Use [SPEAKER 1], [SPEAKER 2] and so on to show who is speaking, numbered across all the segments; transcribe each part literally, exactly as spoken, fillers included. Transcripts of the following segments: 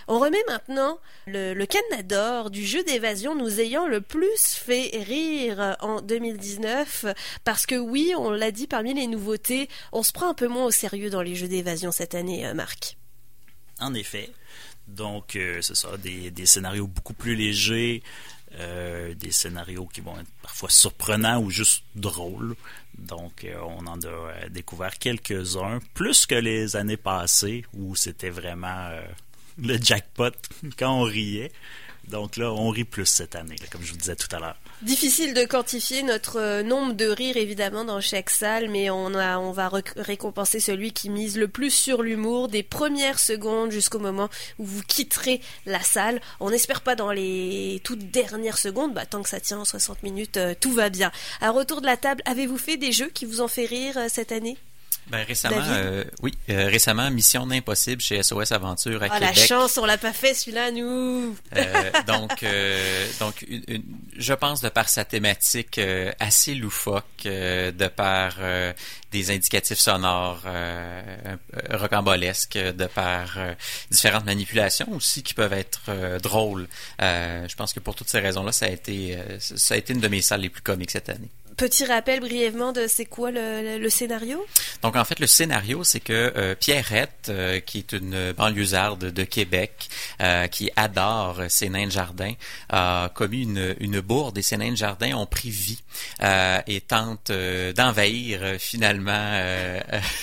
[SPEAKER 1] On remet maintenant le, le Canne d'or du jeu d'évasion nous ayant le plus fait rire en deux mille dix-neuf, parce que oui, on l'a dit, parmi les nouveautés, on se prend un peu moins au sérieux dans les jeux d'évasion cette année, Marc.
[SPEAKER 2] En effet. Donc, euh, c'est ça, des, des scénarios beaucoup plus légers, euh, des scénarios qui vont être parfois surprenants ou juste drôles. Donc, euh, on en a euh, découvert quelques-uns, plus que les années passées, où c'était vraiment euh, le jackpot quand on riait. Donc là, on rit plus cette année, là, comme je vous disais tout à l'heure.
[SPEAKER 1] Difficile de quantifier notre euh, nombre de rires, évidemment, dans chaque salle, mais on, a, on va rec- récompenser celui qui mise le plus sur l'humour, des premières secondes jusqu'au moment où vous quitterez la salle. On n'espère pas dans les toutes dernières secondes, bah, tant que ça tient en soixante minutes, euh, tout va bien. À retour de la table, avez-vous fait des jeux qui vous ont fait rire euh, cette année ?
[SPEAKER 3] Ben récemment, euh, oui, euh, récemment, Mission Impossible chez S O S Aventure à
[SPEAKER 1] oh,
[SPEAKER 3] Québec.
[SPEAKER 1] La chance, on l'a pas fait celui-là, nous.
[SPEAKER 3] euh, donc, euh, donc, une, une, je pense de par sa thématique euh, assez loufoque, euh, de par euh, des indicatifs sonores euh, rocambolesques, de par euh, différentes manipulations aussi qui peuvent être euh, drôles. Euh, je pense que pour toutes ces raisons-là, ça a été, euh, ça a été une de mes salles les plus comiques cette année.
[SPEAKER 1] Petit rappel brièvement de c'est quoi le, le, le scénario?
[SPEAKER 3] Donc, en fait, le scénario, c'est que euh, Pierrette, euh, qui est une banlieusarde de Québec, euh, qui adore ses nains de jardin, a commis une, une bourde et ses nains de jardin ont pris vie euh, et tentent euh, d'envahir euh, finalement euh,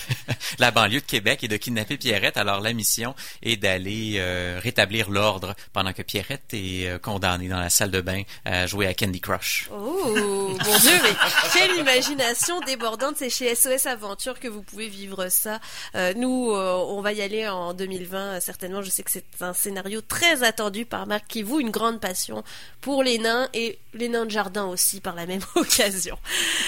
[SPEAKER 3] la banlieue de Québec et de kidnapper Pierrette. Alors, la mission est d'aller euh, rétablir l'ordre pendant que Pierrette est euh, condamnée dans la salle de bain à jouer à Candy Crush.
[SPEAKER 1] Oh, mon Dieu, mais quelle imagination débordante. C'est chez S O S Aventure que vous pouvez vivre ça. Euh, nous, euh, on va y aller en deux mille vingt, certainement. Je sais que c'est un scénario très attendu par Marc, qui voue une grande passion pour les nains et les nains de jardin aussi, par la même occasion.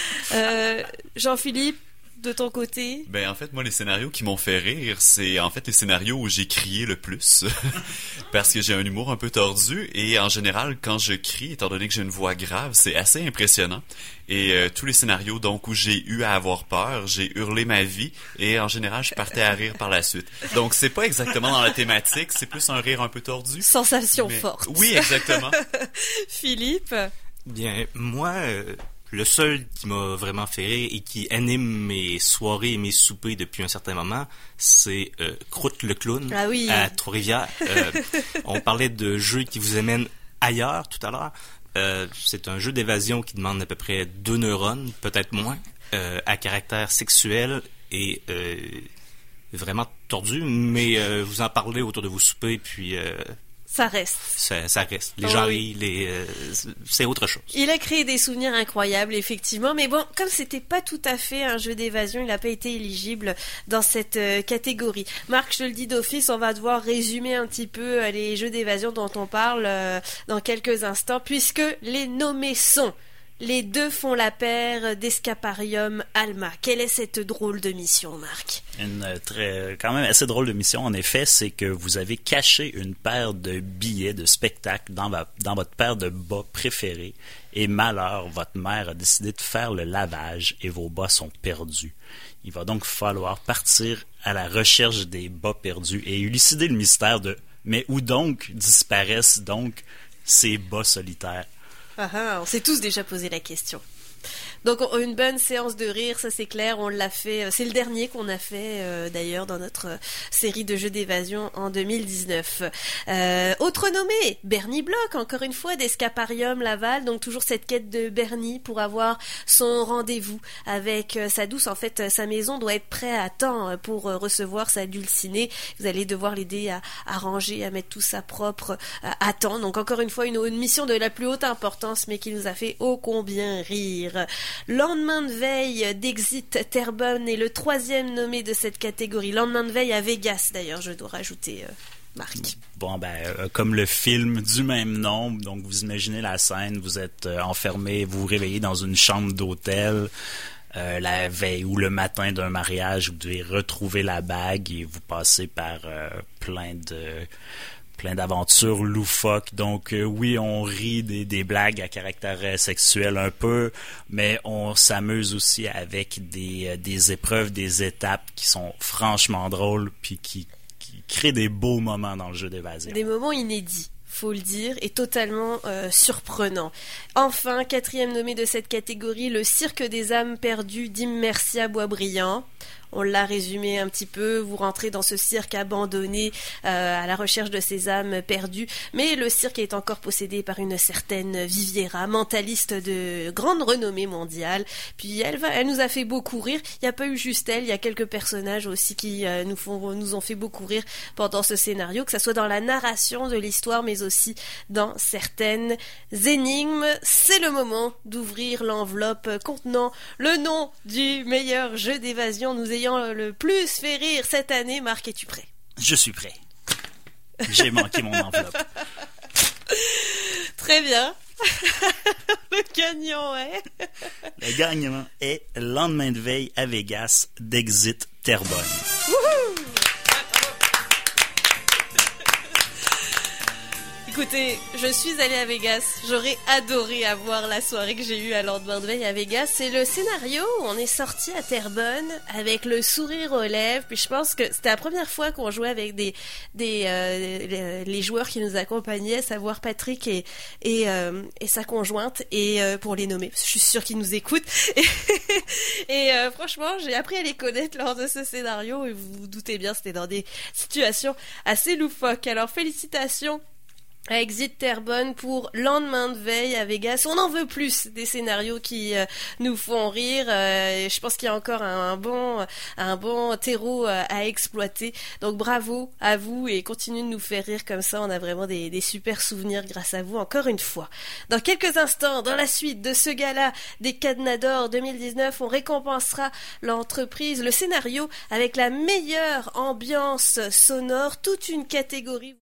[SPEAKER 1] Euh, Jean-Philippe, de ton côté?
[SPEAKER 4] Ben en fait, moi, les scénarios qui m'ont fait rire, c'est en fait les scénarios où j'ai crié le plus. Parce que j'ai un humour un peu tordu et en général, quand je crie, étant donné que j'ai une voix grave, c'est assez impressionnant. Et euh, tous les scénarios donc où j'ai eu à avoir peur, j'ai hurlé ma vie et en général, je partais à rire par la suite. Donc c'est pas exactement dans la thématique, c'est plus un rire un peu tordu.
[SPEAKER 1] Sensation
[SPEAKER 4] mais...
[SPEAKER 1] forte.
[SPEAKER 4] Oui, exactement.
[SPEAKER 1] Philippe?
[SPEAKER 5] Bien, moi... Euh... Le seul qui m'a vraiment fait rire et qui anime mes soirées et mes soupers depuis un certain moment, c'est euh, Croûte le clown
[SPEAKER 1] ah oui.
[SPEAKER 5] à Trois-Rivières. Euh, on parlait de jeux qui vous amènent ailleurs tout à l'heure. Euh, c'est un jeu d'évasion qui demande à peu près deux neurones, peut-être moins, euh, à caractère sexuel et euh, vraiment tordu, mais euh, vous en parlez autour de vos soupers, puis... Euh,
[SPEAKER 1] Ça reste.
[SPEAKER 5] Ça, ça reste. Les
[SPEAKER 1] oh
[SPEAKER 5] gens
[SPEAKER 1] oui.
[SPEAKER 5] rient, les, euh, c'est autre chose.
[SPEAKER 1] Il a créé des souvenirs incroyables, effectivement. Mais bon, comme c'était pas tout à fait un jeu d'évasion, il n'a pas été éligible dans cette euh, catégorie. Marc, je te le dis d'office, on va devoir résumer un petit peu euh, les jeux d'évasion dont on parle euh, dans quelques instants, puisque les nommés sont... Les deux font la paire d'Escaparium Alma. Quelle est cette drôle de mission, Marc?
[SPEAKER 2] Une très, quand même assez drôle de mission, en effet, c'est que vous avez caché une paire de billets de spectacle dans, va, dans votre paire de bas préférés. Et malheur, votre mère a décidé de faire le lavage et vos bas sont perdus. Il va donc falloir partir à la recherche des bas perdus et élucider le mystère de « mais où donc disparaissent donc ces bas solitaires ?»
[SPEAKER 1] Ah ah, on s'est tous déjà posé la question. Donc une bonne séance de rire, ça c'est clair, on l'a fait, c'est le dernier qu'on a fait euh, d'ailleurs dans notre euh, série de jeux d'évasion en deux mille dix-neuf. Euh, autre nommé, Bernie Bloch, encore une fois, d'Escaparium Laval, donc toujours cette quête de Bernie pour avoir son rendez-vous avec euh, sa douce. En fait, sa maison doit être prête à temps pour euh, recevoir sa dulcinée. Vous allez devoir l'aider à, à ranger, à mettre tout ça propre à, à temps. Donc encore une fois, une, une mission de la plus haute importance, mais qui nous a fait ô combien rire. Lendemain de veille d'Exit Terrebonne est le troisième nommé de cette catégorie. Lendemain de veille à Vegas, d'ailleurs, je dois rajouter euh, Marc.
[SPEAKER 2] Bon, ben, euh, comme le film du même nom, donc vous imaginez la scène, vous êtes euh, enfermé, vous vous réveillez dans une chambre d'hôtel euh, la veille ou le matin d'un mariage, vous devez retrouver la bague et vous passez par euh, plein de... plein d'aventures loufoques. Donc euh, oui, on rit des, des blagues à caractère euh, sexuel un peu, mais on s'amuse aussi avec des, euh, des épreuves, des étapes qui sont franchement drôles puis qui, qui, crée des beaux moments dans le jeu d'évasion.
[SPEAKER 1] Des moments inédits, faut le dire, et totalement euh, surprenants. Enfin, quatrième nommé de cette catégorie, le Cirque des âmes perdues d'Immersia Boisbriand. On l'a résumé un petit peu, vous rentrez dans ce cirque abandonné euh, à la recherche de ces âmes perdues, mais le cirque est encore possédé par une certaine Viviera, mentaliste de grande renommée mondiale. Puis elle, va, elle nous a fait beaucoup rire, il n'y a pas eu juste elle, il y a quelques personnages aussi qui euh, nous, font, nous ont fait beaucoup rire pendant ce scénario, que ce soit dans la narration de l'histoire, mais aussi dans certaines énigmes. C'est le moment d'ouvrir l'enveloppe contenant le nom du meilleur jeu d'évasion nous ayant le plus fait rire cette année. Marc, es-tu prêt?
[SPEAKER 2] Je suis prêt. J'ai manqué mon enveloppe.
[SPEAKER 1] Très bien. Le gagnant est...
[SPEAKER 2] Le gagnant est Lendemain de veille à Vegas d'Exit Terrebonne.
[SPEAKER 1] Wouhou! Écoutez, je suis allée à Vegas. J'aurais adoré avoir la soirée que j'ai eue à Lendemain de veille à Vegas. C'est le scénario où on est sorti à Terrebonne avec le sourire aux lèvres. Puis je pense que c'était la première fois qu'on jouait avec des des euh, les, les joueurs qui nous accompagnaient, à savoir Patrick et et, euh, et sa conjointe. Et euh, pour les nommer, parce que je suis sûre qu'ils nous écoutent. Et, et euh, franchement, j'ai appris à les connaître lors de ce scénario. Et vous vous doutez bien, c'était dans des situations assez loufoques. Alors félicitations à Exit Terrebonne pour Lendemain de veille à Vegas. On en veut plus des scénarios qui euh, nous font rire. Euh, je pense qu'il y a encore un, un bon, un bon terreau euh, à exploiter. Donc bravo à vous et continuez de nous faire rire comme ça. On a vraiment des, des super souvenirs grâce à vous encore une fois. Dans quelques instants, dans la suite de ce gala des Cadenas d'Or deux mille dix-neuf, on récompensera l'entreprise, le scénario avec la meilleure ambiance sonore, toute une catégorie.